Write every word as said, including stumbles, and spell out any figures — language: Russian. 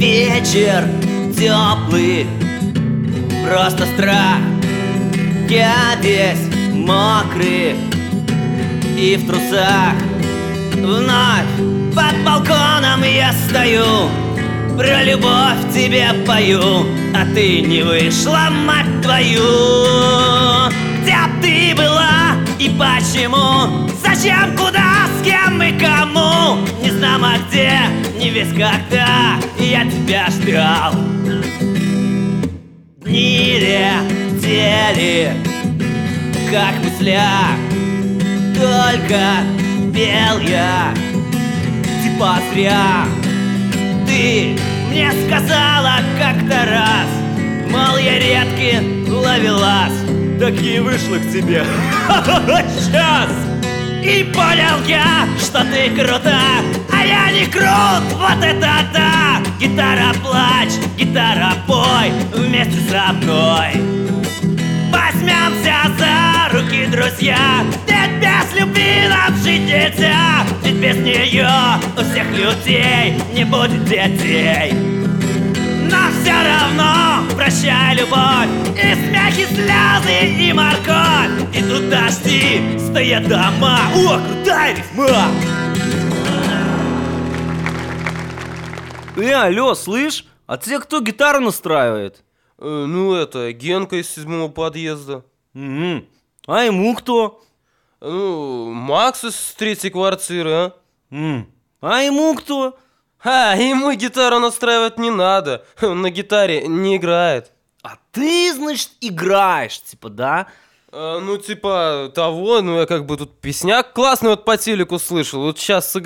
Вечер теплый, просто страх. Я весь мокрый и в трусах. Вновь под балконом я стою, про любовь тебе пою, а ты не вышла, мать твою. Где б ты была и почему? Зачем, куда, с кем и кому? Не знамо где, не весь когда я тебя ждал. Дни летели, как в мыслях, только пел я, типа зря. Ты мне сказала как-то раз, мол, я редкий ловелас, так и вышла к тебе сейчас. И понял я, что ты крута, а я не крут, вот это да. Гитара плачь, гитара пой вместе со мной. Возьмемся за руки, друзья, ведь без любви нам жить нельзя. Ведь без нее у всех людей не будет детей. Но все равно прощай любовь, и смех, и слезы, и морковь. И тут дожди, стоят дома. О, крутая рифма! Э, алло, слышь, а тебе кто гитару настраивает? Э, ну это, Генка из седьмого подъезда. Угу. А ему кто? Ну, Макс из третьей квартиры, а? М. А ему кто? А, ему гитару настраивать не надо, он на гитаре не играет. А ты, значит, играешь, типа, да? А, ну, типа того, ну я как бы тут песняк классный вот по телеку слышал, вот сейчас сыграю.